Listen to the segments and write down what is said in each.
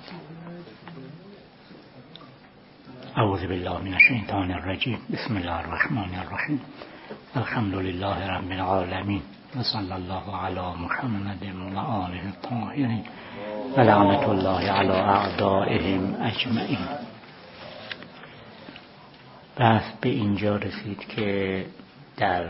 اعوذ بالله من الشیطان الرجیم. بسم الله الرحمن الرحیم. الحمد لله رب العالمین و صلی الله علی محمد و آله الطاهرین و لعنت الله علی اعدائهم اجمعین. بحث به اینجا رسید که در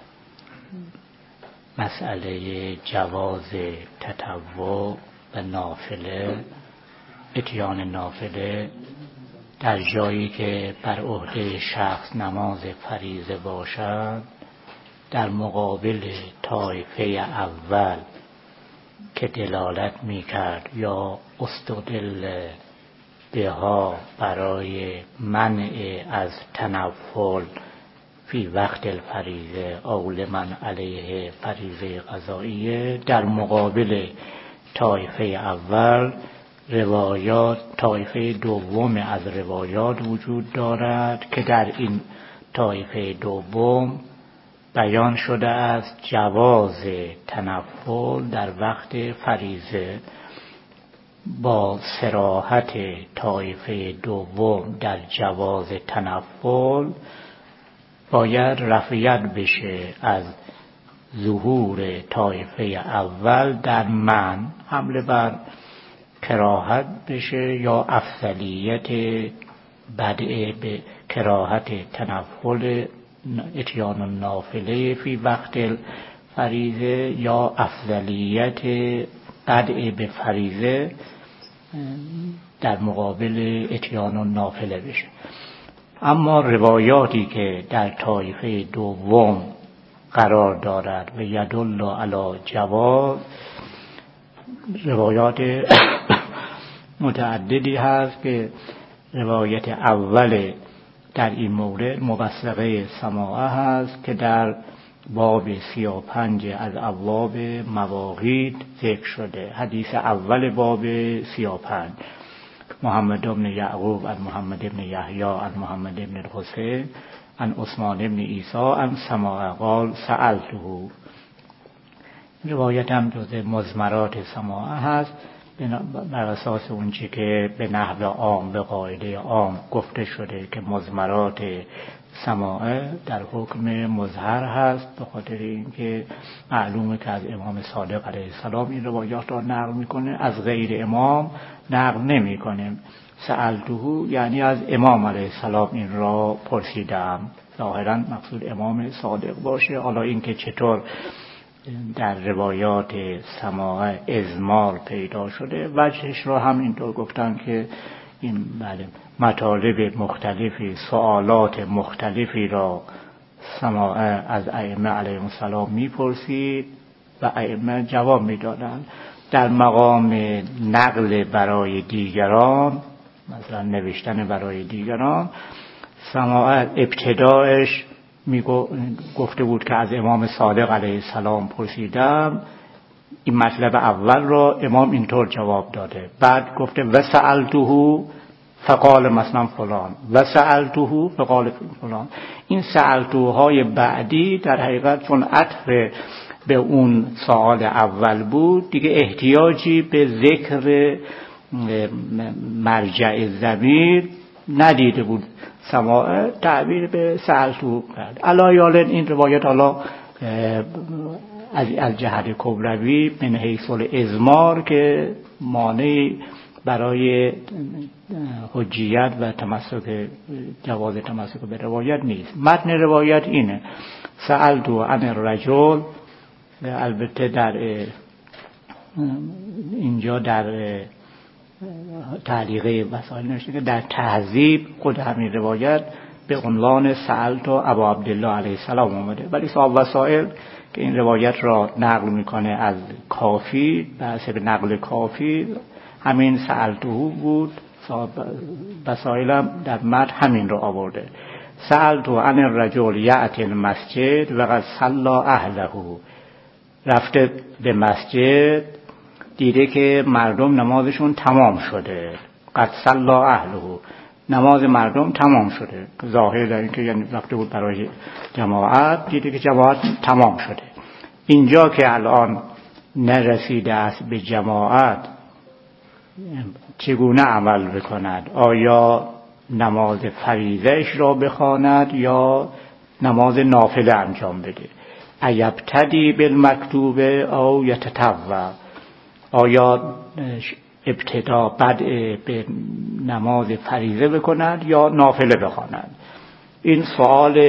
مسئله جواز تطوع و نافله، اتیان نافله در جایی که بر عهده شخص نماز فریضه باشد، در مقابل طایفه اول که دلالت میکرد یا استدل بها برای منع از تنفل فی وقت الفریضه او لمن علیه فریضه قضائیه، در مقابل طایفه اول روایات طایفه دوم از روایات وجود دارد که در این طایفه دوم بیان شده است جواز تنفل در وقت فریضه. با صراحت طایفه دوم در جواز تنفل باید رفعیت بشه از ظهور طایفه اول در من، حمله بر کراهت بشه یا افضلیت بدء به کراهت تنفل اتیان النافله فی وقت فریضه یا افضلیت بدء به فریضه در مقابل اتیان النافله بشه. اما روایاتی که در طایفه دوم قرار دارد و یدل علی جواز، روایات متعددی هست که روایت اول در این مورد موثقه سماعه هست که در باب 35 از ابواب مواقیت ذکر شده. حدیث اول باب 35: محمد بن یعقوب عن محمد بن یحیی عن محمد بن الحسین عن عثمان بن عیسی عن سماعه قال سألته. روایت هم جز مضمرات سماعه هست بر اساس اونچه که به نحو عام به قاعده عام گفته شده که مضمرات سماعه در حکم مظهر هست، به خاطر اینکه معلومه که از امام صادق علیه السلام این روایات را نقل میکنه، از غیر امام نقل نمیکنه. سألته یعنی از امام علیه السلام این را پرسیدم. ظاهرا مقصود امام صادق باشه. حالا اینکه چطور در روایات سماعه ازمال پیدا شده، وجهش را هم اینطور گفتن که این مطالب مختلفی، سوالات مختلفی را سماعه از ائمه علیهم السلام میپرسید و ائمه جواب میدادند. در مقام نقل برای دیگران، مثلا نوشتن برای دیگران، سماعه ابتدایش گفته بود که از امام صادق علیه السلام پرسیدم. این مطلب اول را امام اینطور جواب داده. بعد گفته و سألته فقال مثلا فلان و سألته فقال فلان. این سألته های بعدی در حقیقت چون عطف به اون سوال اول بود، دیگه احتیاجی به ذکر مرجع ضمیر ندیده بود. سماعه تعبیر به سألته کرد. علایالن این روایت حالا از جهت کبروی من حیث الازمار که مانعی برای حجیت و تمسک جواز تمسک به روایت نیست. متن روایت اینه: سألتو عن الرجل. البته در اینجا در تعلیقه وسائل نوشته که در تهذیب خود همین روایت به عنوان سألتو ابا عبدالله علیه السلام اومده، ولی صاحب وسائل که این روایت را نقل میکنه از کافی، بحث به نقل کافی همین سألتو بود. صاحب وسائل هم در متن همین را آورده: سألتو عن الرجل یأتی المسجد و قد صلی اهله. رفته به مسجد، دیده که مردم نمازشون تمام شده. قد صلی اهله، نماز مردم تمام شده. ظاهر در این که یعنی رفته بود برای جماعت، دیده که جماعت تمام شده. اینجا که الان نرسیده است به جماعت چگونه عمل بکند؟ آیا نماز فریضه‌اش را بخواند یا نماز نافله انجام بده؟ ایبتدی بالمکتوب او یتطوع؟ آیا ابتدا بدء به نماز فریضه بکند یا نافله بخواند؟ این سوال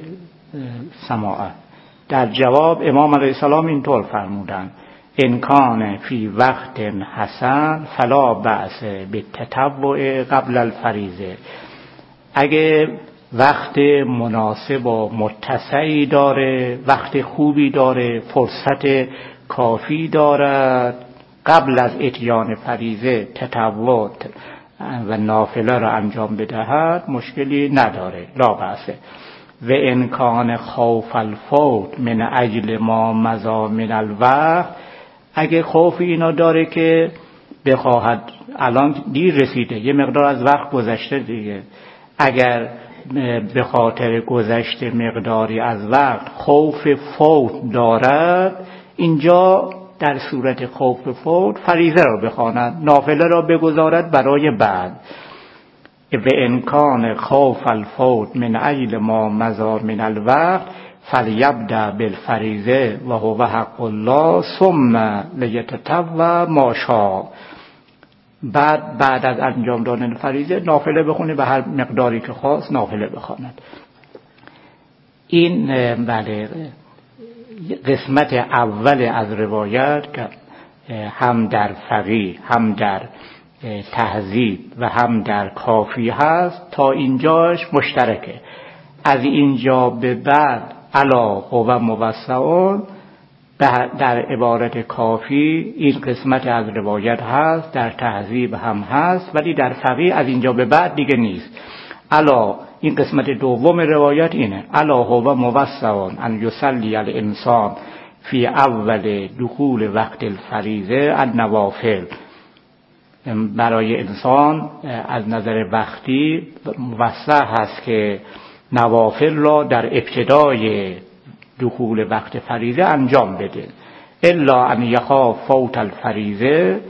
سماعه. در جواب امام علیه السلام اینطور فرمودند: ان کان فی وقت حسن فلا بأس بالتطوع قبل الفریضه. اگه وقت مناسب و متسعی داره، وقت خوبی داره، فرصت کافی دارد، قبل از اتیان فریضه تطوع و نافله را انجام بدهد، مشکلی نداره، لا بأس. و ان کان خوف الفوت من اجل ما مضی من الوقت، اگه خوف اینا داره که بخواهد، الان دیر رسیده، یه مقدار از وقت گذشته دیگه، اگر به خاطر گذشته مقداری از وقت خوف فوت دارد، اینجا در صورت خوف فوت فریضه را بخواند، نافله را بگذارد برای بعد. و ان کان خوف الفوت من اجل ما مضی من الوقت فلیبدأ بالفریضه و هو حق الله ثم لیتطوع ما شاء. بعد از انجام دادن فریضه نافله بخونه، به هر مقداری که خواست نافله بخواند. این بله قسمت اول از روایت که هم در فقیه، هم در تهذیب و هم در کافی هست، تا اینجاش مشترکه. از اینجا به بعد الا هو موسع، در عبارت کافی این قسمت از روایت هست، در تهذیب هم هست، ولی در فقیه از اینجا به بعد دیگه نیست. الا، این قسمت دوم روایت اینه: الا هو موسع ان یصلی الانسان فی اول دخول وقت الفریضه النوافل. برای انسان از نظر وقتی موسع هست که نوافل را در ابتدای دخول وقت فریضه انجام بده. الا ان یخاف فوت الفریضه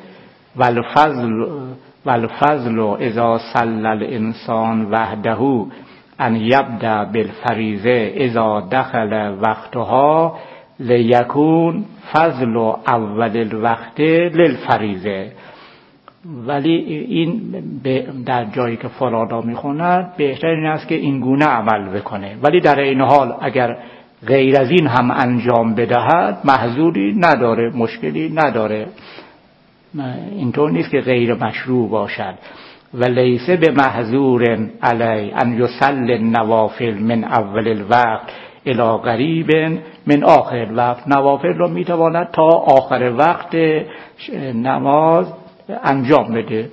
والفضل اذا صلى الانسان وحده ان یبدأ بالفریضه اذا دخل وقتها لیکون فضل اول الوقت للفریضه. ولی این در جایی که فرادا میخوند بهتر این است که این گونه عمل بکنه، ولی در این حال اگر غیر از این هم انجام بدهد محظوری نداره، مشکلی نداره. اینطور نیست که غیر مشروع باشد. و لیس به محظور علی ان یصلی النوافل من اول الوقت الی قریب من آخر الوقت. نوافل را میتواند تا آخر وقت نماز انجام بده.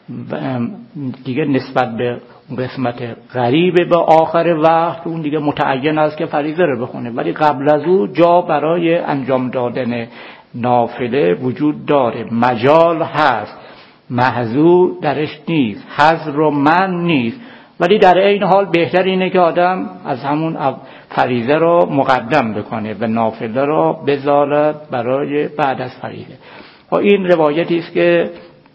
دیگه نسبت به قسمت قریب به آخر وقت اون دیگه متعین است که فریضه رو بخونه، ولی قبل از او جا برای انجام دادن نافله وجود داره، مجال هست، محظور درش نیست، حظر و من نیست. ولی در این حال بهتر اینه که آدم از همون فریضه رو مقدم بکنه و نافله رو بذارد برای بعد از فریضه. و این روایتی است که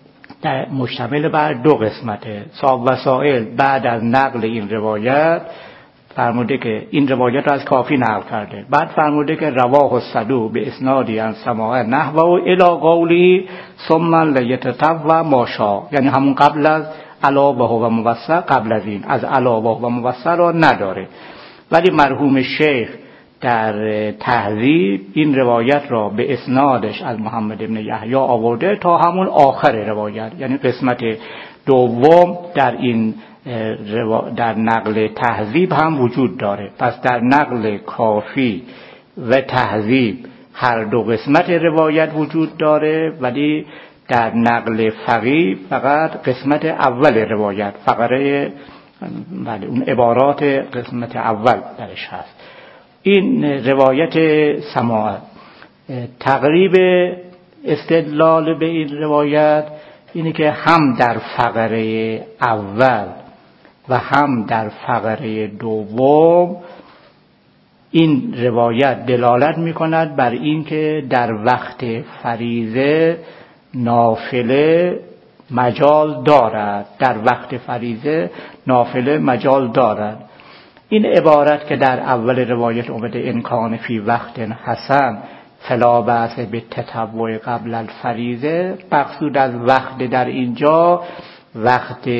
مشتمل بر دو قسمته. صاحب وسائل بعد از نقل این روایت فرموده که این روایت رو از کافی نقل کرده، بعد فرموده که رواه الصدوق به اسنادی عن سماع نحوه الی قولی ثم لیتطوع ما شاء، یعنی همون قبل از الا و هو موسع، قبل از این از الا و هو موسع را نداره. ولی مرحوم شیخ در تهذیب این روایت را به اسنادش از محمد بن یحیی آورده تا همون آخر روایت، یعنی قسمت دوم در این در نقل تهذیب هم وجود داره. پس در نقل کافی و تهذیب هر دو قسمت روایت وجود داره، ولی در نقل فقیه فقط قسمت اول روایت، فقره اون عبارات قسمت اول درش هست. این روایت سماع. تقریب استدلال به این روایت اینه که هم در فقره اول و هم در فقره دوم این روایت دلالت می‌کند بر این که در وقت فریضه نافله مجال دارد، در وقت فریضه نافله مجال دارد. این عبارت که در اول روایت اومده ان کان فی وقت حسن فلا بأس بالتطوع قبل الفریضه، مقصود از وقت در اینجا وقت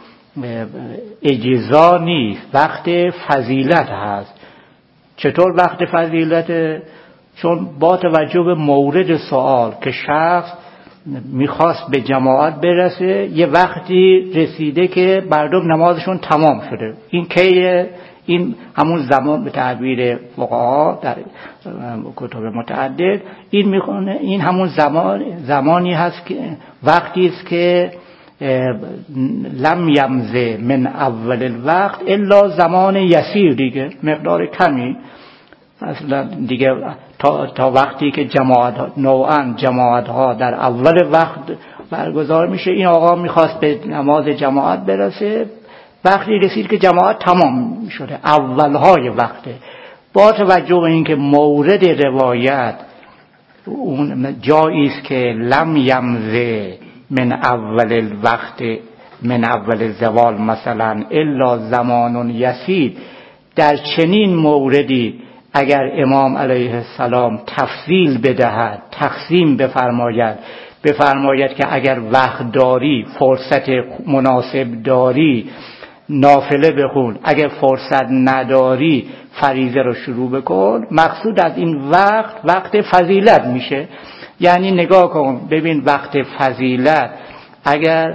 اجزا نیست، وقت فضیلت هست. چطور وقت فضیلت؟ چون با توجه به مورد سوال که شخص میخواست به جماعت برسه، یه وقتی رسیده که مردم نمازشون تمام شده. این کیه؟ این همون زمان به تعبیر فقها در کتب متعدد این میخونه، این همون زمانی هست که وقتی است که لم یمضی من اول الوقت الا زمان یسیر، دیگه مقدار کمی، اصلا دیگه تا وقتی که جماعت ها در اول وقت برگزار میشه. این آقا میخواست به نماز جماعت برسه، وقتی رسید که جماعت تمام شده، اولهای وقته. با توجه به اینکه مورد روایت اون جایی است که لم یمضی من اول الوقت من اول زوال مثلا الا زمان یسیر، در چنین موردی اگر امام علیه السلام تفصیل بدهد، تقسیم بفرماید که اگر وقت داری، فرصت مناسب داری، نافله بخون، اگر فرصت نداری فریضه رو شروع بکن، مقصود از این وقت فضیلت میشه. یعنی نگاه کن ببین وقت فضیلت، اگر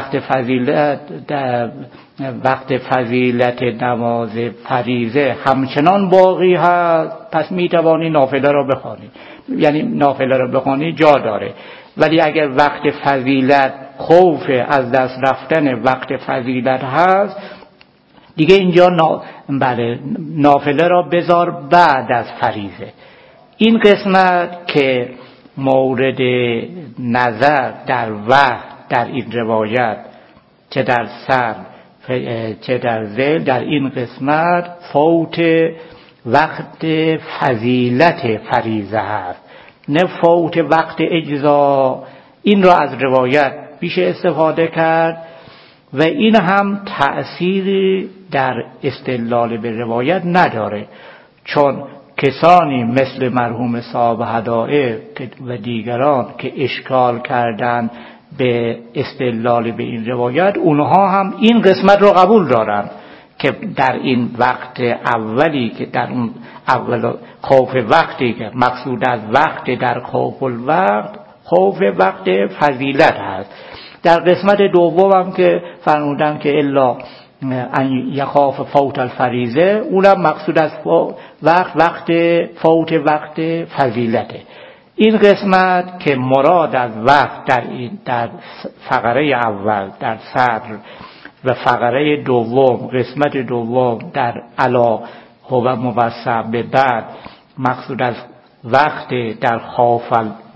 وقت فضیلت نماز فریضه همچنان باقی هست، پس میتوانی نافله رو بخوانی، یعنی نافله رو بخوانی جا داره. ولی اگر وقت فضیلت خوف از دست رفتن وقت فضیلت هست، دیگه اینجا نافله را بذار بعد از فریضه. این قسمت که مورد نظر در وقت در این روایت چه در سر چه در ذیل، در این قسمت فوت وقت فضیلت فریضه هست، نه فوت وقت اجزا. این را از روایت میشه استفاده کرد و این هم تأثیری در استدلال به روایت نداره، چون کسانی مثل مرحوم صاحب هدایق و دیگران که اشکال کردن به استدلال به این روایت، اونها هم این قسمت رو قبول دارن که در این وقت اولی که در اون اول خوف وقتی که مقصود از وقت در خوف الوقت، خوف وقت فضیلت هست. در قسمت دوم هم که فرمودن که الا ان یخاف فوت الفریضه، اونم مقصود از وقت فوت وقت فضیلته. این قسمت که مراد از وقت در فقره اول در صدر و فقره دوم قسمت دوم در علا هو موسع به بعد، مقصود از وقت در خوف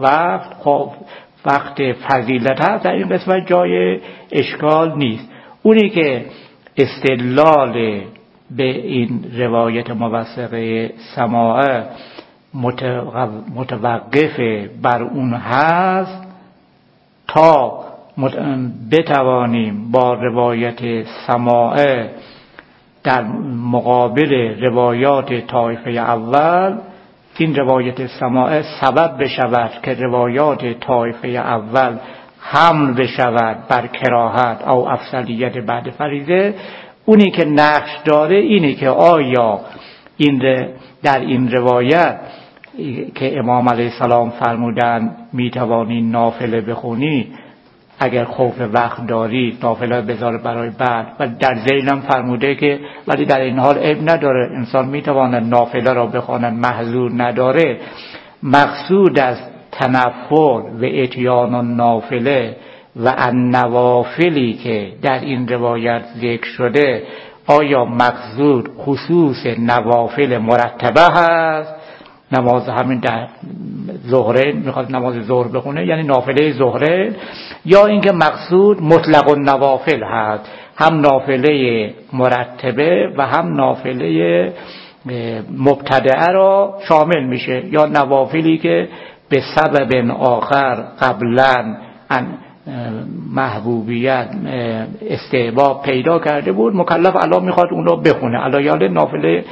وقت فضیلت هست، در این قسمت جای اشکال نیست. اونی که استدلال به این روایت موثقه سماعه متوقف بر اون هست تا بتوانیم با روایت سماعه در مقابل روایات طایفه اول، این روایت سماعه سبب بشود که روایات طایفه اول حمل بشود بر کراهت او افضلیت بعد فریضه. اونی که نقش داره اینه که آیا در این روایت که امام علیه السلام فرمودن میتوانی نافله بخونی، اگر خوف وقت داری نافله بذار برای بعد، و در ذیلم فرموده که ولی در این حال عیب نداره، انسان میتواند نافله را بخواند، محظور نداره. مقصود از تنفل و اتیان النافله و النوافلی که در این روایت ذکر شده، آیا مقصود خصوص نوافل مرتبه هست، نماز همین در ظهره میخواد نماز ظهر بخونه یعنی نافله ظهره، یا اینکه مقصود مطلق النوافل هست، هم نافله مرتبه و هم نافله مبتدعه را شامل میشه، یا نوافلی که به سبب آخر قبلا محبوبیت استحباب پیدا کرده بود، مکلف الان میخواد اون رو بخونه. الان نافله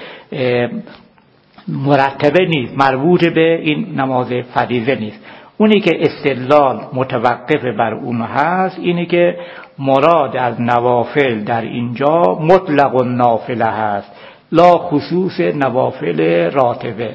مرتبه نیست، مربوط به این نماز فریضه نیست. اونی که استدلال متوقف بر اون هست اینی که مراد از نوافل در اینجا مطلق النافله هست، لا خصوص نوافل راتبه،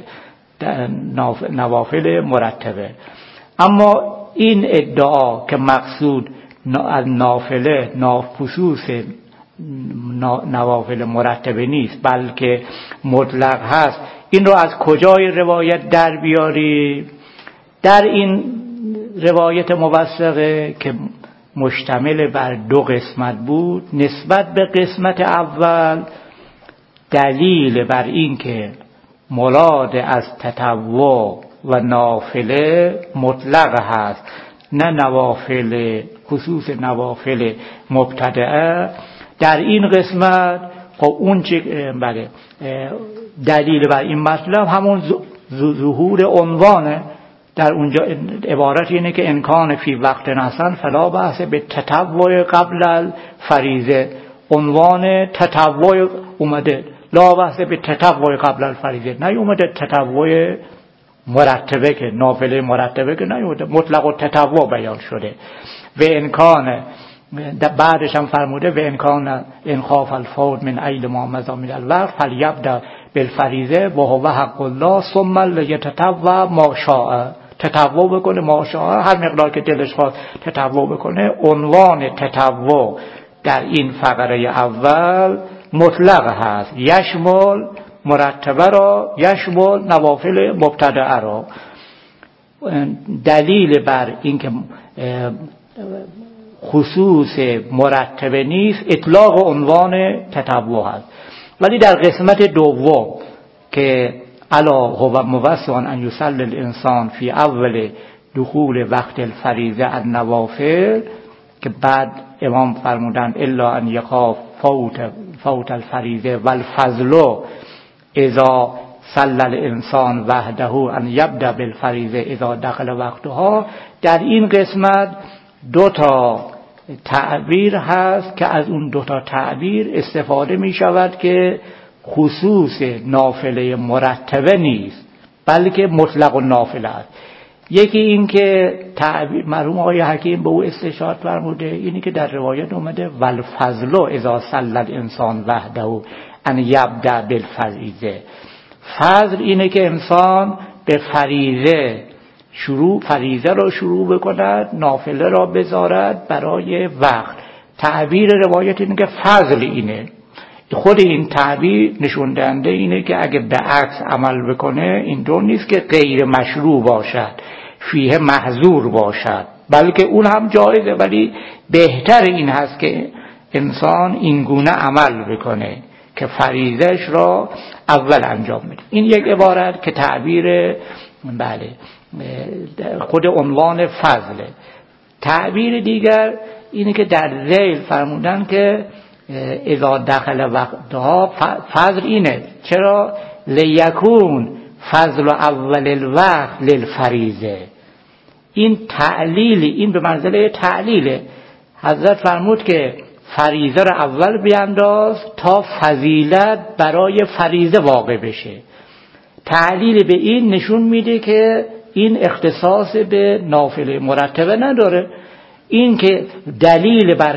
نوافل مرتبه. اما این ادعا که مقصود از نافله خصوص نوافل مرتبه نیست بلکه مطلق هست، این رو از کجای روایت در بیاری؟ در این روایت موثقه که مشتمل بر 2 قسمت بود، نسبت به قسمت اول دلیل بر این که مراد از تطوع و نافله مطلق هست، نه نوافل خصوص نوافل مبتدعه. در این قسمت خب اون چه بله دلیل بر این مطلب همون ظهور عنوانه. در اونجا عبارت اینه که امکان فی وقت حسن فلا بحث به تطوع قبل الفریضه. عنوان تطوع اومده، لا بحث به تطوع قبل الفریضه، نه اومده تطوع مرتبه که نافله مرتبه که نه اومده، مطلق التطوع بیان شده. و امکان بعدش هم فرموده و امکان انخاف الفوت من ایل ما مضى من الوقت فلیبدأ بالفریضه و هو حق الله ثم لیتطوع ما شاء. تطوع بکنه ما شاء، هر مقدار که دلش خواست تطوع بکنه. عنوان تطوع در این فقره اول مطلق هست، یشمل مرتبه را، یشمل نوافل مبتدعه را. دلیل بر این که خصوص مرتبه نیست اطلاق عنوان تطوع هست. ولی در قسمت دوم که الا هو موسع ان یصلی الانسان فی اول دخول وقت الفریضه النوافل، که بعد امام فرمودن الا ان یخاف فوت الفریضه والفضل اذا صلی الانسان وحده ان یبدأ بالفریضه اذا دخل وقتها. در این قسمت 2 تعبیر هست که از اون 2 تعبیر استفاده می شود که خصوص نافله مرتبه نیست بلکه مطلق النافله است. یکی این که تعبیر مرحوم آقای حکیم به او استشهاد فرموده، اینی که در روایت اومده والفضل اذا صلی الانسان وحده ان یبدأ بالفریضه. فضل اینه که انسان به فریضه را شروع بکند، نافله را بذارد برای وقت. تعبیر روایت اینه که فضل اینه. خود این تعبیر نشون دهنده اینه که اگه به عکس عمل بکنه اینطور نیست که غیر مشروع باشد، فیه محظور باشد، بلکه اون هم جایزه، ولی بهتر این هست که انسان این گونه عمل بکنه که فریضهش را اول انجام بده. این یک عبارت که تعبیر بله خود عنوان فضله. تعبیر دیگر اینه که در ذیل فرمودن که اذا دخل وقتها فضل اینه. چرا؟ لیکون فضل اول الوقت للفریضه. این تعلیل، این به منزله تعلیله. حضرت فرمود که فریضه را اول بیانداز تا فضیلت برای فریضه واقع بشه. تعلیل به این نشون میده که این اختصاص به نافله مرتبه نداره. این که دلیل بر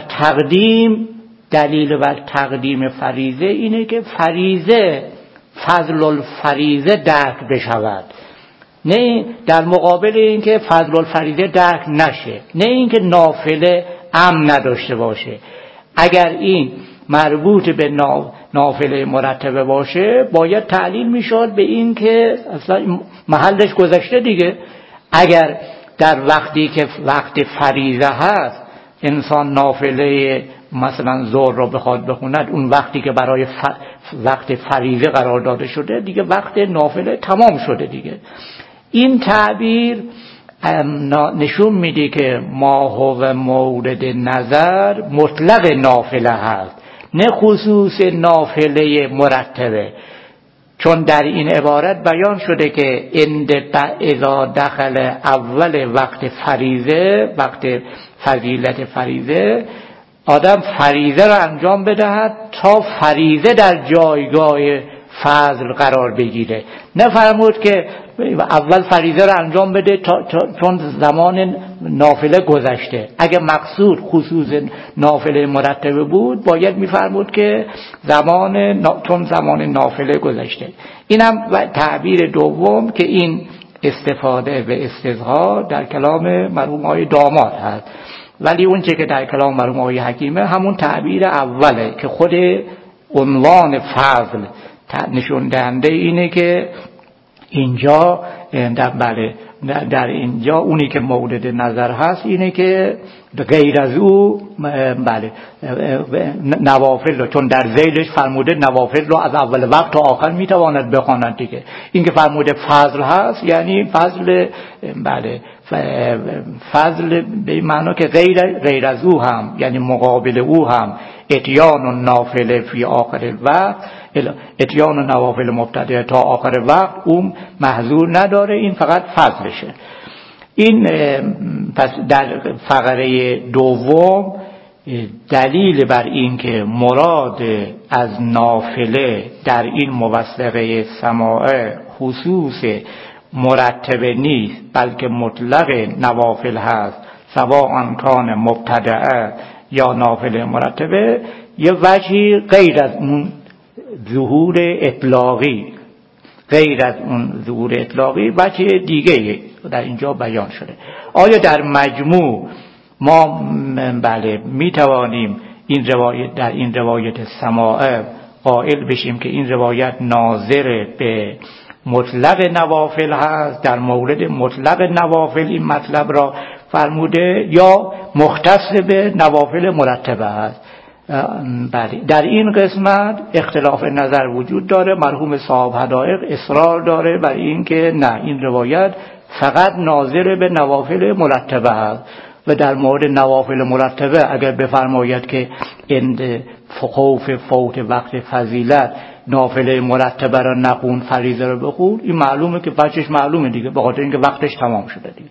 تقدیم فریضه اینه که فریضه فضل الفریضه درک بشود، نه در مقابل این که فضل الفریضه درک نشه، نه این که نافله امن نداشته باشه. اگر این مربوط به نافله مرتبه باشه باید تعلیل میشد به این که اصلا محلش گذشته دیگه. اگر در وقتی که وقت فریضه هست انسان نافله مثلا ظهر را بخواد بخوند، اون وقتی که برای وقت فریضه قرار داده شده دیگه وقت نافله تمام شده دیگه. این تعبیر نشون میده که ما هو مورد نظر مطلق نافله هست، نه خصوص نافله مرتبه. چون در این عبارت بیان شده که اذا دخل اول وقت فریضه، وقت فضیلت فریضه، آدم فریضه را انجام بدهد تا فریضه در جایگاه فضل قرار بگیره. نفرمود که اول فریضه را انجام بده چون زمان نافله گذشته. اگه مقصود خصوص نافله مرتبه بود باید میفرمود که چون زمان نافله گذشته. اینم تعبیر دوم که این استفاده و استظهار در کلام مرحوم آقای داماد هست، ولی اون چه که در کلام مرحوم آقای حکیمه همون تعبیر اوله که خود عنوان فضل نشون دهنده اینه که اینجا در اینجا اونی که مورد نظر هست اینه که غیر از او نوافل رو، چون در ذیلش فرموده نوافل رو از اول وقت تا آخر میتواند بخواند دیگه. این که فرموده فضل هست یعنی فضل به معنی که غیر از او هم، یعنی مقابل او هم اتیان و نافله فی آخر الوقت، اتیان و نوافل مبتدئ تا آخر وقت اون محظور نداره، این فقط فضلشه. این پس در فقره دوم دلیل بر این که مراد از نافله در این موثقه سماعه خصوص مرتبه نیست بلکه مطلق نوافل هست، سواء کان مبتدئ یا نافله مرتبه، یه وجهی غیر از اون ظهور اطلاقی، وجه دیگه در اینجا بیان شده. آیا در مجموع ما می توانیم این روایت در این روایت سماعه قائل بشیم که این روایت ناظر به مطلق نوافل هست، در مورد مطلق نوافل این مطلب را فرموده، یا مختص به نوافل مرتبه هست؟ بله، در این قسمت اختلاف نظر وجود داره. مرحوم صاحب حدائق اصرار داره بر این که نه، این روایت فقط ناظر به نوافل مرتبه هست و در مورد نوافل مرتبه اگر بفرماید که اند خوف فوت وقت فضیلت نافله مرتبه را نخون فریضه را بخون، این معلومه که بچش معلومه دیگه، به خاطر اینکه وقتش تمام شده دیگه.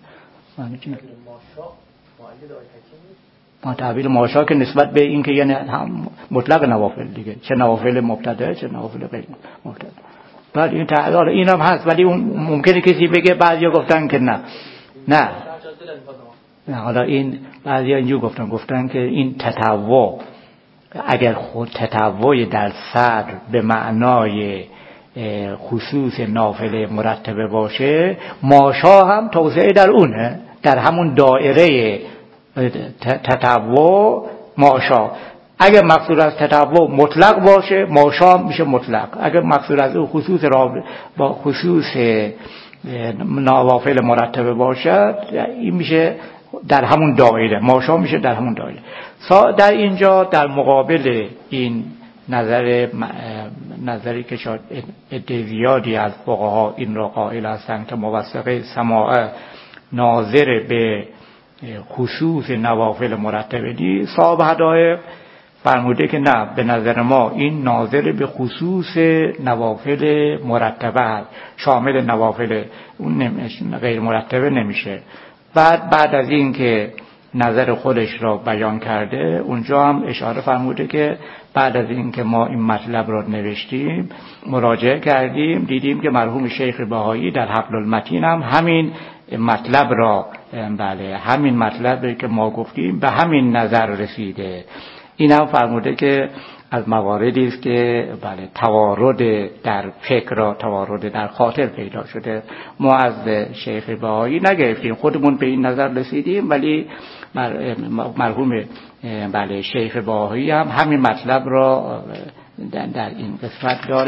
ما تعبیر ماشا که نسبت به این که یعنی مطلق نوافل دیگه، چه نوافل مبتدئ چه نوافل غیر مبتدئ. بعد این تعبیر اینم هست، ولی اون ممکنه کسی بگه بعضیا گفتن که نه حالا این بعضیا اینجور گفتن که این تطوع اگر خود تطوع در صدر به معنای خصوص نافله مرتبه باشه، ماشا هم توسعه در اونه، در همون دایره تطوع ماشا. اگر مقصود از تطوع مطلق باشه، ماشا میشه مطلق. اگر مقصود از او خصوص با خصوص نوافل مرتبه باشد، این میشه در همون دایره، ماشا میشه در همون دایره. در اینجا در مقابل این نظری که شاید عده زیادی از فقها این را قائل هستند که موثقه سماعه ناظر به خصوص نوافل مرتبه دی، صاحب حدائق فرموده که نه، به نظر ما این ناظر به خصوص نوافل مرتبه هست، شامل نوافل غیر مرتبه نمیشه. بعد از این که نظر خودش را بیان کرده، اونجا هم اشاره فرموده که بعد از این که ما این مطلب را نوشتیم، مراجعه کردیم، دیدیم که مرحوم شیخ بهایی در حبل المتین هم همین مطلب را، همین مطلبی که ما گفتیم به همین نظر رسیده. این هم فرموده که از مواردی است که توارد در فکر و توارد در خاطر پیدا شده. ما از شیخ بهایی نگرفتیم، خودمون به این نظر رسیدیم، ولی مرحوم شیخ بهایی هم همین مطلب را در این قسمت داره.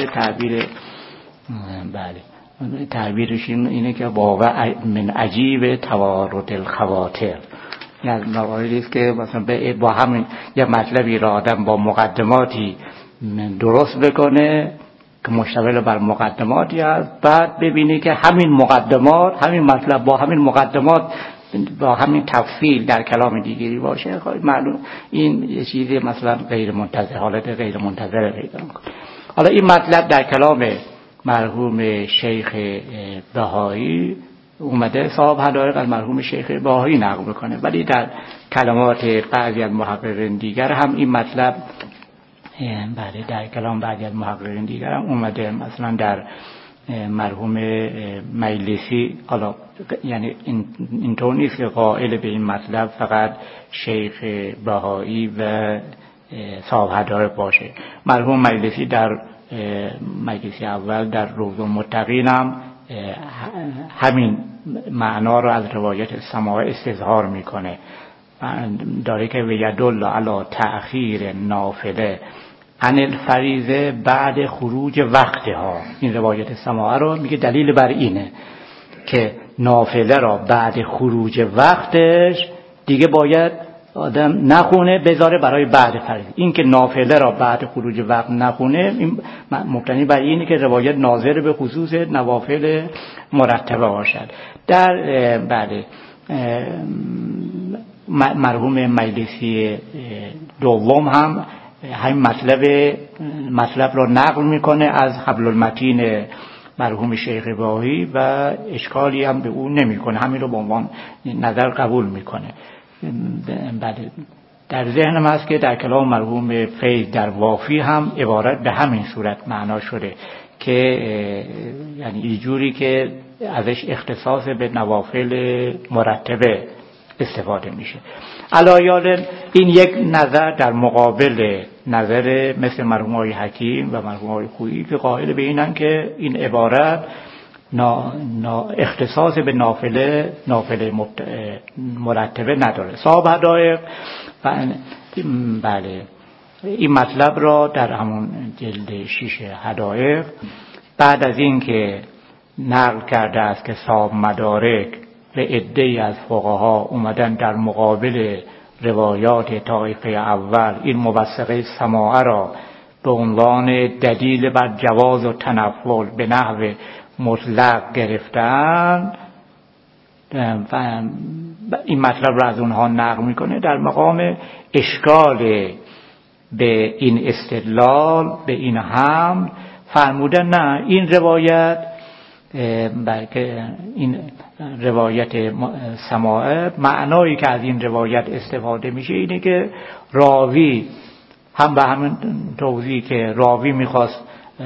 تعبیرش اینه که واقع من عجیب توارد الخواطر، یعنی مواردی است که مثلا با همین یه مطلبی را آدم با مقدماتی درست بکنه که مشتمل بر مقدماتی است، بعد ببینی که همین مقدمات، همین مطلب با همین مقدمات با همین تفصیل در کلام دیگری باشه، خب معلوم این یه چیزی مثلا غیر منتظر، حالت غیر منتظر پیدا می‌کنه. حالا این مطلب در کلام مرحوم شیخ بهایی اومده صاحب حدایق از مرحوم شیخ بهایی نقل میکنه، ولی در کلمات بعضی از محققین دیگر هم این مطلب بله در کلام بعضی از محققین دیگر هم اومده. مثلا در مرحوم مجلسی، حالا یعنی اینطور نیست که قائل به این مطلب فقط شیخ بهایی و صاحب حدایق باشه. مرحوم مجلسی در مجلسی اول در روض المتقین هم همین معنا رو از روایت سماع استظهار میکنه، داره که یدل علی تأخیر نافله عن الفریضه بعد خروج وقتها. این روایت سماع رو میگه دلیل بر اینه که نافله را بعد خروج وقتش دیگه باید آدم نخونه، بذاره برای بعد فریضه. این که نافله را بعد خروج وقت نخونه این مبتنی بر اینه که روایت ناظر به خصوص نوافل مرتبه باشد. در بعد مرحوم مجلسی دوم هم همین مطلب را نقل میکنه از حبل المتین مرحوم شیخ بهایی و اشکالی هم به اون نمیکنه، همین رو به عنوان نظر قبول میکنه. بله در ذهنم هست که در کلام مرحوم فیض در وافی هم عبارت به همین صورت معنا شده که یعنی اینجوری که ازش اختصاص به نوافل مرتبه استفاده میشه. علایال این یک نظر در مقابل نظر مثل مرحوم آقای حکیم و مرحوم آقای خویی که قائل به اینن که این عبارت اختصاص به نافله مرتبه نداره. صاحب حدایق بله این مطلب را در همون جلد 6 حدایق بعد از این که نقل کرده است که صاحب مدارک و عده‌ای از فقها اومدن در مقابل روایات طایفه اول این موثقه سماع را به عنوان دلیل بر جواز و تنفل به نحو مطلق گرفتن و این مطلب را از اونها نقل میکنه. در مقام اشکال به این استدلال به این هم فرمودن نه این روایت بلکه این روایت سماع معنایی که از این روایت استفاده میشه اینه که راوی هم به همین توضیح که راوی میخواست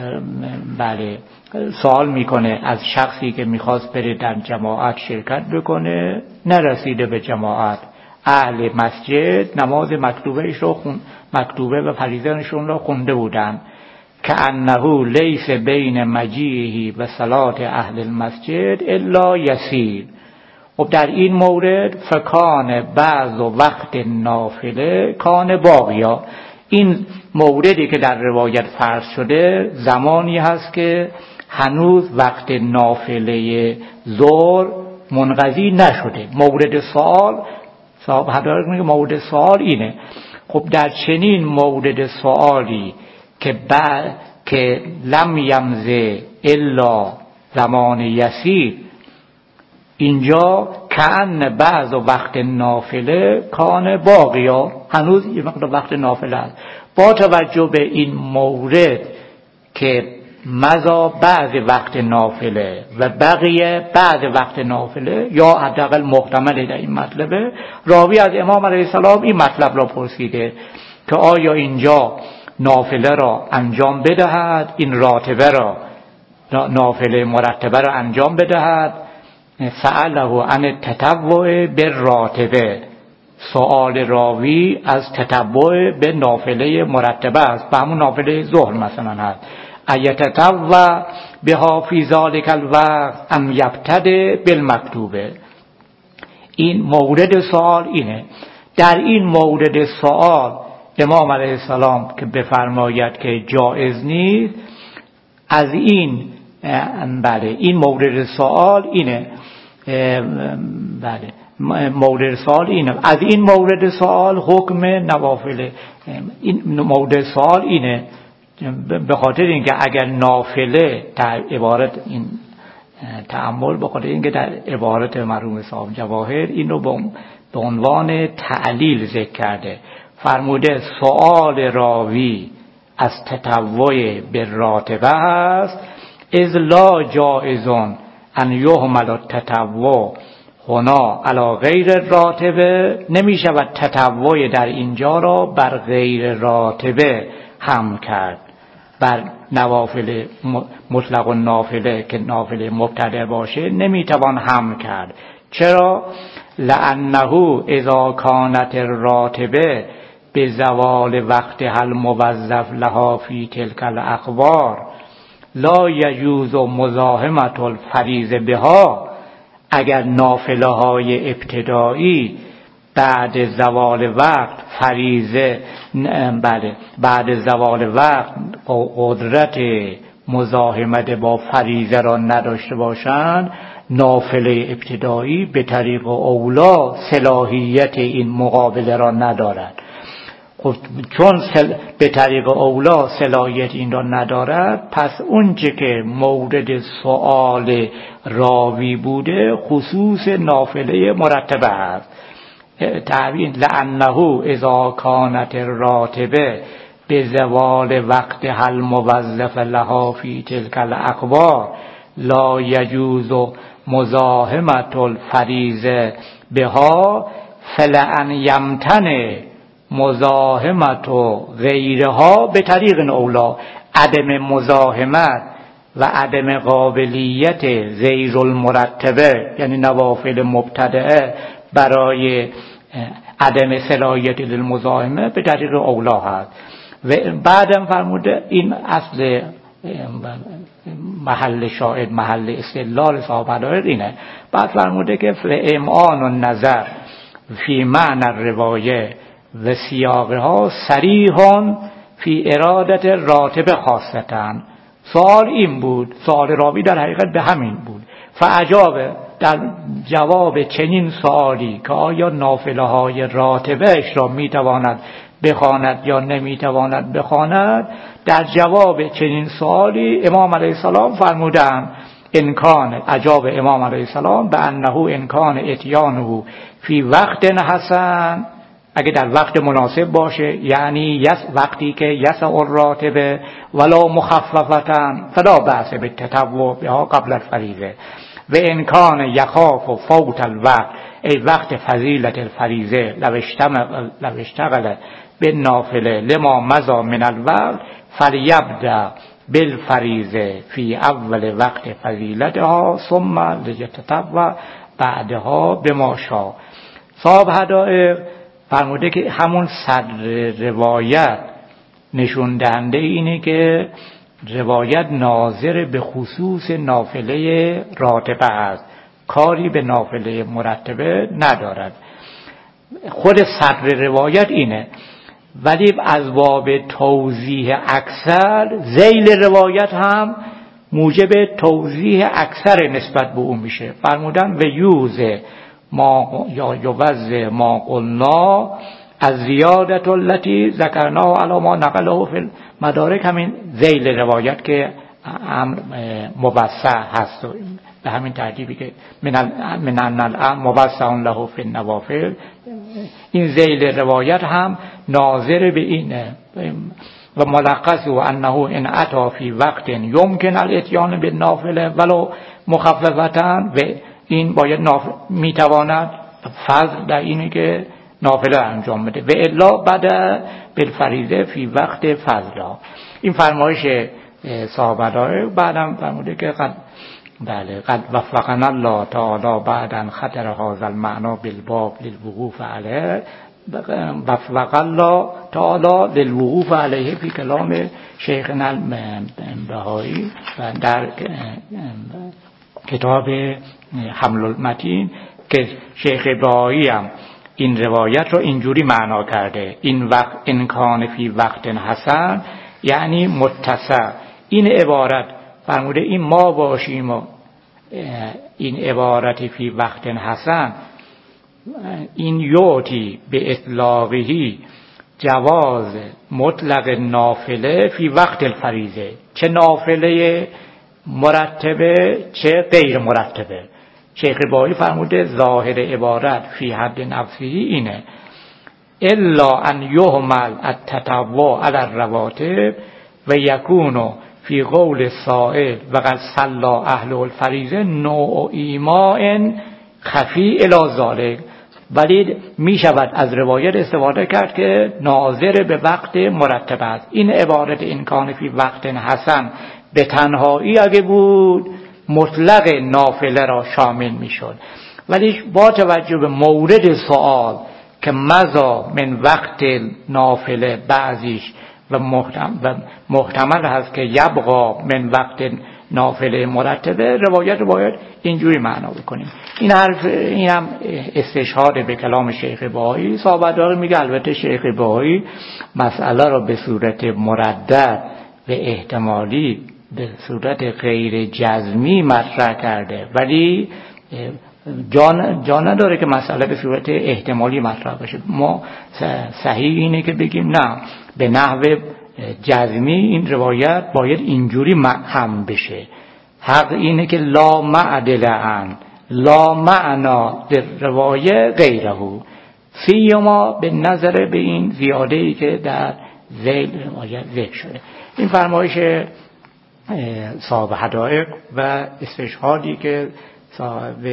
بله سوال میکنه از شخصی که میخواست بره در جماعت شرکت بکنه، نرسیده به جماعت، اهل مسجد نماز مکتوبه و فریضه‌شون رو خونده بودن که انه لیس بین مجیعه و صلات اهل المسجد الا یسیر. و در این مورد فکان بعض وقت نافله کان باقیا. این موردی که در روایت فرض شده زمانی هست که هنوز وقت نافله ظهر منقضی نشده. مورد سوال صاحب حدایق میگه مورد سوال اینه. خب در چنین مورد سوالی که لم یمزه الا زمان یسیر، اینجا کأن بعض وقت نافله کان باقیا، هنوز یه وقت نافله است. با توجه به این مورد که مزا بعض وقت نافله و بقیه بعض وقت نافله یا حداقل محتمل در این مطلبه، راوی از امام علیه السلام این مطلب را پرسیده که آیا اینجا نافله را انجام بدهد، این راتبه را نافله مرتبه را انجام بدهد. سأله عن التطوع بالراتبه، سؤال راوی از تطوع به نافله مرتبه است، به همون نافله ظهر مثلا هست. ایتطوع بها فی ذلک الوقت ام یبتدئ بالمکتوبه. این مورد سوال اینه. در این مورد سوال امام علیه السلام که بفرماید که جایز نیست، از این بله این مورد سوال اینه بله مورد سوال اینه. از این مورد سوال حکم نوافل، این مورد سوال اینه به خاطر اینکه اگر نافله در عبارت این تأمل به خاطر اینکه در عبارت مرحوم صاحب جواهر اینو به عنوان تعلیل ذکر کرده، فرموده سؤال راوی از تطوع به راتبه است اذ لا جائزون ان یحمل التطوع هنا علی غیر راتبه، نمی شود تطوع در اینجا را بر غیر راتبه حمل کرد، بر نوافل مطلق و نافله که نافله مبتدع باشه نمیتوان حمل کرد. چرا؟ لانه اذا کانت الراتبه به زوال وقت هل موظف لها فی تلک الاخبار لا یجوز مزاحمت الفریضه بها. اگر نافله های ابتدایی بعد زوال وقت فریضه بعد زوال وقت قدرت مزاحمت با فریضه را نداشته باشند، نافله ابتدایی به طریق اولا صلاحیت این مقابله را ندارد. خب چون به طریق اولا صلاحیت این را ندارد، پس اونچه که مورد سؤال راوی بوده خصوص نافله مرتبه است. تعبیر لانه اذا کانت الراتبه به زوال وقت هل موظف لها فی تلک الاخبار لا یجوز مزاحمت الفریضه بها فلان یمتنع مزاحمت غیرها به طریق اولا. عدم مزاحمت و عدم قابلیت غیر المرتبه یعنی نوافل مبتدعه برای عدم صلاحیت للمزاحمه به طریق اولا هست. و بعدم فرموده این اصل محل شاهد محل استدلال صاحب العرض اینه. بعد فرموده که فامعان النظر فی معنی الروایه و سیاقها صریحون فی ارادت راتب خاصتن. سوال این بود، سوال راوی در حقیقت به همین بود. فعجاب در جواب چنین سوالی که آیا نافله های راتبهش را میتواند بخواند یا نمیتواند بخواند، در جواب چنین سوالی امام علیه السلام فرمودند انکان عجاب امام علیه السلام به انه انکان اتیانه فی وقت حسن، اگه در وقت مناسب باشه، یعنی وقتی که یسع الراتبه ولا مخففتن فلا بأس بالتطوع بها قبل الفریضه و انکان یخاف و فوت الوقت ای وقت فضیلت الفریضه لو اشتغل بالنافله لما مضى من الوقت فلیبدأ بالفریضه فی اول وقت فضیلتها ثم لیتطوع بعدها بما شاء. صاحب هدایق فرموده که همون صدر روایت نشون دهنده اینه که روایت ناظر به خصوص نافله راتبه است، کاری به نافله مرتبه ندارد. خود صدر روایت اینه، ولی از باب توضیح اکثر ذیل روایت هم موجب توضیح اکثر نسبت به اون میشه. فرمودن و یوزه ما یا یوزه ما قلنا از زیادت التي ذکرنا علی ما نقله فی المدارک، همین ذیل روایت که امر موسع هست به همین ترتیبی که من الامر موسع له فی النوافل، این ذیل روایت هم ناظر به اینه و ملخص و انه ان اتی فی وقت یمکن الاتیان بالنافله ولو مخففتن، و این باید میتواند فضل در اینه که نافله انجام بده و الا بعد بالفریضه فی وقت فضلا. این فرمایش صاحب العرض. بعدم فرموده که قد وفقنا الله تعالی بعدن خطر هذا المعنى بالباب للوقوف علیه، وفق الله تعالی للوقوف علیه فی کلام شیخنا البهایی در کتاب حمل المتین، که شیخ بهایی هم این روایت رو اینجوری معنا کرده: این وقت انکان فی وقت حسن یعنی متسع. این عبارت فرموده این ما باشیم و این عبارت فی وقت حسن این یوتی به اطلاقهی جواز مطلق نافله فی وقت الفریضه، چه نافله مرتبه چه غیر مرتبه. شیخ بهایی فرموده ظاهر عبارت فی حد نفسی اینه: الا ان یهمل التطوع علی الرواتب و یکون فی قول سائل و قد صلی اهل الفریضه نوع ایمان خفی الی ذالک، ولی می شود از روایت استفاده کرد که ناظر به وقت مرتب است. این عبارت این کان فی وقت حسن به تنهایی اگه بود مطلق نافله را شامل می شد، ولی با توجه به مورد سوال که مزا من وقت نافله بعضیش و محتمل هست که یبقا من وقت نافله مرتبه، روایت باید اینجوری معنا بکنیم. این هم استشهاد به کلام شیخ بهایی. صاحب داره میگه البته شیخ بهایی مسئله را به صورت مردد و احتمالی به صورت غیر جزمی مطرح کرده، ولی جا نداره که مسئله به صورت احتمالی مطرح بشه. ما صحیح اینه که بگیم نه، به نحو جزمی این روایت باید اینجوری هم بشه. حق اینه که لا معدل عن لا معنا در روایه غیره، فیما به نظر به این زیاده‌ای که در ذیل روایت ذکر شده. این فرمایش صاحب حدائق و استشهادی که صاحب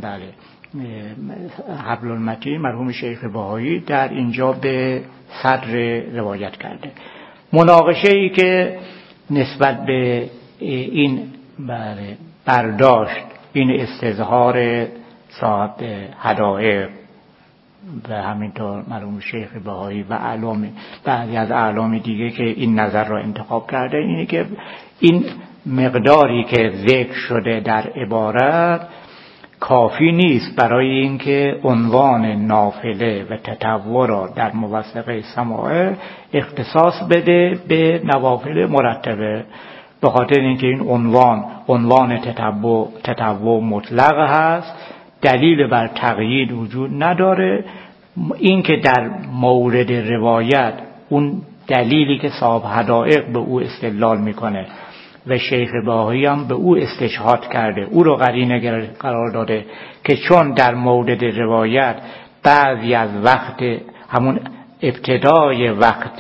حبل المتین مرحوم شیخ بهایی در اینجا به صدر روایت کرده. مناقشه‌ای که نسبت به این برداشت، این استظهار صاحب حدائق و همینطور مرحوم شیخ بهایی و بعضی از اعلام دیگه که این نظر را انتخاب کرده، اینه که این مقداری که ذکر شده در عبارت کافی نیست برای اینکه عنوان نافله و تطوع را در موثقه سماعه اختصاص بده به نوافل مرتبه، به خاطر اینکه این عنوان تطوع مطلق هست، دلیل بر تقیید وجود نداره. این که در مورد روایت اون دلیلی که صاحب حدائق به او استدلال میکنه و شیخ بهایی هم به او استشهاد کرده، او رو قرینه قرار داده که چون در مورد روایت بعضی از وقت همون ابتدای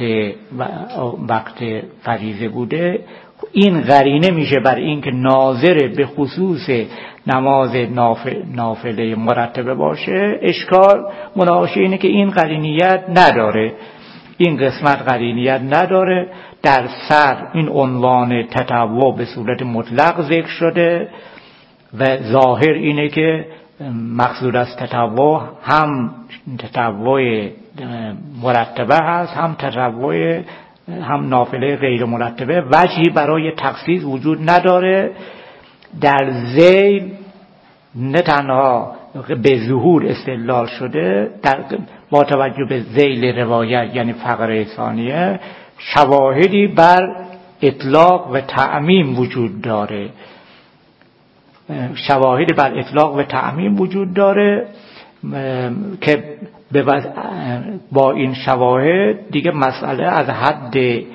وقت فریضه بوده، این قرینه میشه بر این که ناظر به خصوص نماز نافله مرتبه باشه. اشکال مناقشه اینه که این قرینیت نداره، این قسمت قرینیت نداره. در سر این عنوان تطوع به صورت مطلق ذکر شده و ظاهر اینه که مقصود از تطوع هم تطوع مرتبه هست، هم نافله غیر مرتبه. وجهی برای تخصیص وجود نداره. در ذیل نه تنها به ظهور استدلال شده، با توجه به ذیل روایت یعنی فقره ثانیه شواهدی بر اطلاق و تعمیم وجود داره، شواهدی بر اطلاق و تعمیم وجود داره که با این شواهد دیگه مسئله از حد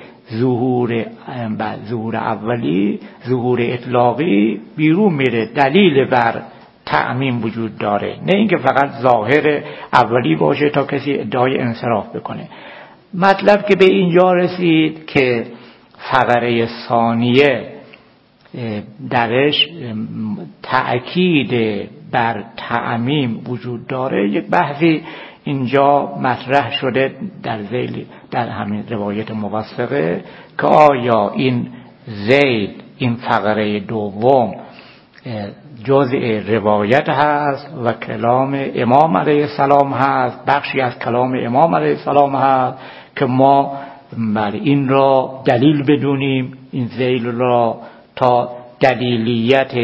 ظهور اولی، ظهور اطلاقی بیرون میره. دلیل بر تعمیم وجود داره، نه اینکه فقط ظاهر اولی باشه تا کسی ادعای انصراف بکنه. مطلب که به اینجا رسید که فقره ثانیه درش تأکید بر تعمیم وجود داره. یک بحثی اینجا مطرح شده در همین روایت موثقه که آیا این ذیل، این فقره دوم جزء روایت هست و کلام امام علیه السلام هست، بخشی از کلام امام علیه السلام هست که ما برای این را دلیل بدونیم، این ذیل را تا دلیلیت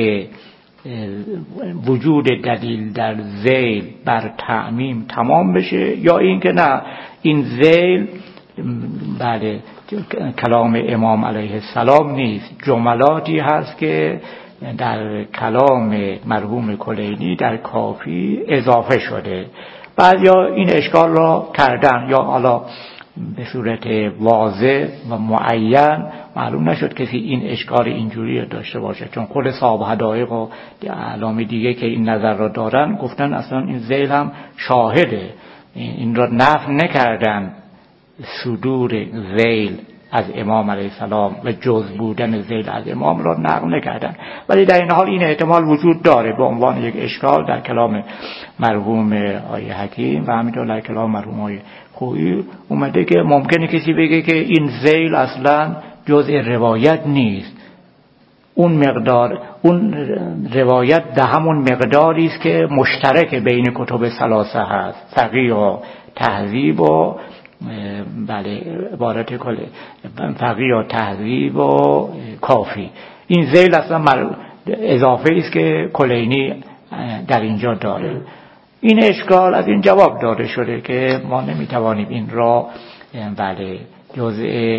وجود دلیل در ذیل بر تعمیم تمام بشه، یا این که نه، این ذیل بله کلام امام علیه السلام نیست، جملاتی هست که در کلام مرحوم کلینی در کافی اضافه شده. بعضیا این اشکال را کردن، یا حالا به صورت واضح و معین معلوم نشد کسی این اشکال اینجوری داشته باشه، چون خود صاحب حدائق و علامه دیگه که این نظر را دارن گفتن اصلا این ذیل هم شاهده، این را نفی نکردن صدور ذیل از امام علیه السلام و جز بودن ذیل از امام را نقل نکردن، ولی در این حال این احتمال وجود داره به عنوان یک اشکال در کلام مرحوم آقای حکیم و همینطور در کلام مرحوم آقای خویی اومده که ممکنه کسی بگه که این ذیل اصلا جزء روایت نیست، اون مقدار اون روایت در همون مقداری است که مشترک بین کتب ثلاثه هست، فقیه و تهذیب و بله عبارت کلی فقیه و تهذیب و کافی. این ذیل اصلا اضافه است که کلینی در اینجا داره. این اشکال از این جواب داده شده که ما نمیتوانیم این را بله جزء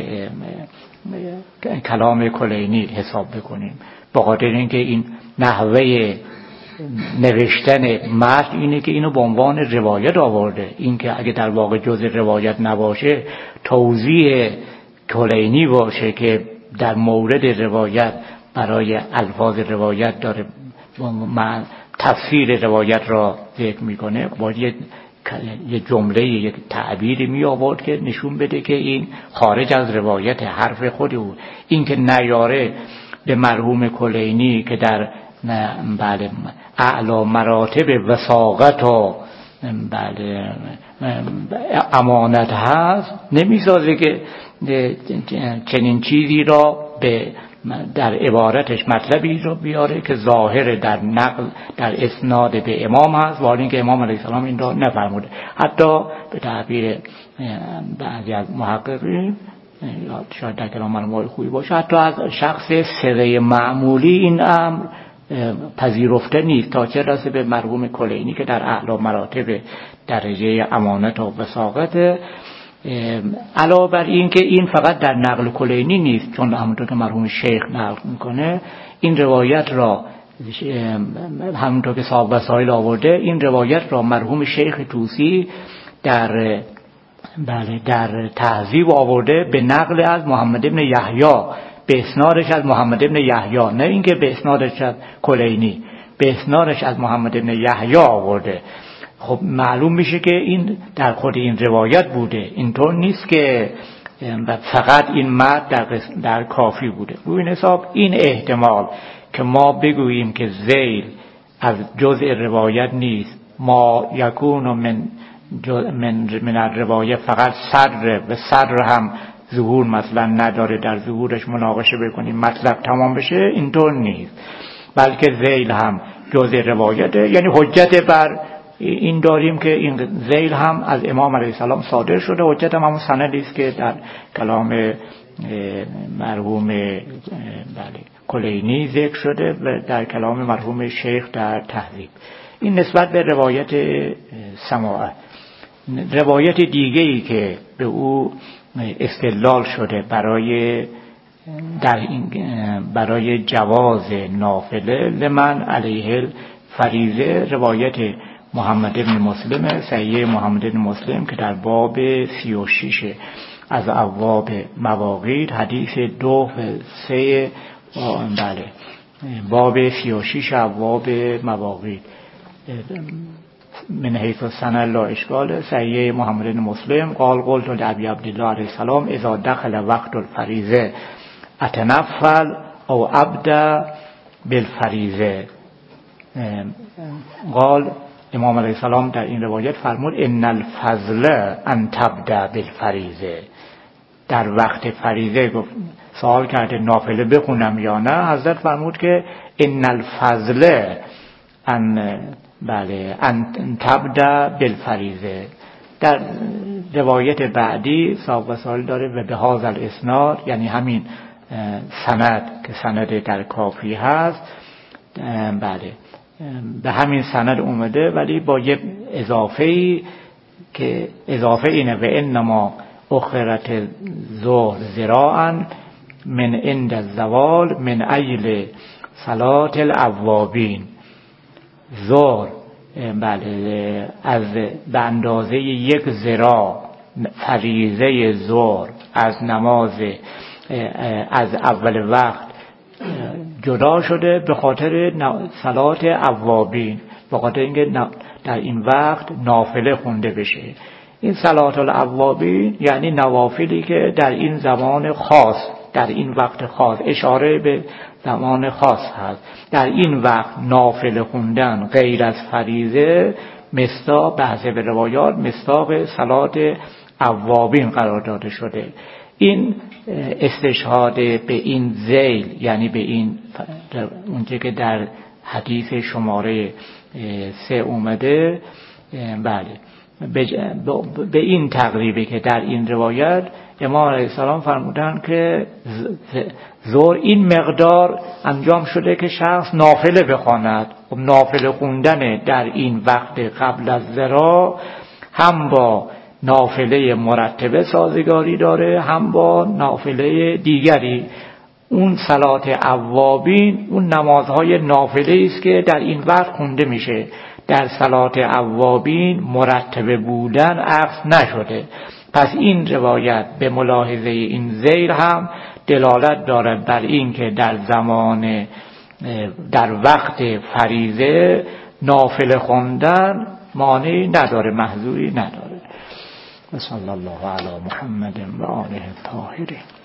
کلام کلینی حساب بکنیم، به خاطر اینکه این نحوه نوشتن متن اینه که اینو به عنوان روایت آورده. اینکه اگه در واقع جزء روایت نباشه توضیح کلینی باشه که در مورد روایت برای الفاظ روایت داره تفسیر روایت را ذکر میکنه، باید یه جمله یک تعبیری می آورد که نشون بده که این خارج از روایت حرف خود او. این که نیاره به مرحوم کلینی که در بله اعلی مراتب وثاقت و بله امانت هست، نمیسازه که چنین چیزی را به در عبارتش مطلبی رو بیاره که ظاهر در نقل در اسناد به امام هست، ولی اینکه امام علیه السلام این را نفرموده. حتی به تعبیر بعضی از محققین شاید در کلام مرحوم خویی باشه، حتی از شخص سره معمولی این امر پذیرفته نیست تا چه رسه به مرحوم کلینی که در اعلی مراتب درجه امانت و وثاقت. علاوه بر این که این فقط در نقل کلینی نیست، چون همونطور که مرحوم شیخ نقل میکنه این روایت را همونطور که صاحب وسائل آورده، این روایت را مرحوم شیخ طوسی در تهذیب آورده به نقل از محمد ابن یحیی، به اسنادش از محمد ابن یحیی، نه اینکه به اسنادش از کلینی، به اسنادش از محمد ابن یحیی آورده. خب معلوم میشه که این در خود این روایت بوده، اینطور نیست که فقط این متن در کافی بوده. رو این حساب این احتمال که ما بگوییم که ذیل از جزء روایت نیست، ما یکون من الروایه فقط صدر و صدر هم ظهور مثلا نداره، در ظهورش مناقشه بکنیم مطلب تمام بشه، اینطور نیست، بلکه ذیل هم جزء روایته. یعنی حجت بر این داریم که این ذیل هم از امام علیه السلام صادر شده، حجت هم همون سندی است که در کلام مرحوم کلینی ذکر شده و در کلام مرحوم شیخ در تهذیب. این نسبت به روایت سماعه. روایت دیگه‌ای که به او استدلال شده برای جواز نافله لمن علیه فریضه، روایت محمد ابن مسلم، صحیح محمد ابن مسلم که در باب 36 از ابواب مواقیت، حدیث 2-3 بله باب 36 ابواب مواقیت من حیث السند لا اشکال، صحیح محمد بن مسلم قال قلت لابی عبدالله علیه السلام اذا دخل وقت الفریضه اتنفل او ابدا بالفریضه. قال امام علیه السلام در این روایت فرمود ان الفضل ان تبدا بالفریضه. در وقت فریضه گفت سوال کرده نافله بخونم یا نه، حضرت فرمود که ان الفضل ان تبدا بالفریضه. در روایت بعدی صاحب وسائل داره و به هذا الاسناد، یعنی همین سند که سند در کافی هست، بله به همین سند اومده ولی با یه اضافه‌ای که اضافه اینه و انما اخرت ظهر ذراعا من عند الزوال من اجل صلاة الاوابین. ظهر بله از به اندازه 1 ذراع فریضه ظهر از نماز از اول وقت جدا شده به خاطر صلات اوابین، به خاطر اینکه در این وقت نافله خونده بشه. این صلات الاوابین یعنی نوافلی که در این زمان خاص، در این وقت خاص، اشاره به زمان خاص هست. در این وقت نافله خوندن غیر از فریضه مصداق به حسب روایات مصداق صلات اوابین قرار داده شده. این استشهاد به این ذیل یعنی به این اونجا که در حدیث شماره 3 اومده، بله به این تقریبی که در این روایت امام علیه السلام فرمودن که ظهر این مقدار انجام شده که شخص نافله بخواند. نافله خوندن در این وقت قبل از ذرا هم با نافله مرتبه سازگاری داره، هم با نافله دیگری. اون صلات اوابین اون نمازهای نافله است که در این وقت خونده میشه. در صلات اوابین مرتبه بودن عکس نشده. پس این روایت به ملاحظه این ذیل هم دلالت دارد بر این که در وقت فریضه نافله خواندن مانعی نداره، محذوری نداره. صلی الله علی محمد و آله الطاهرین.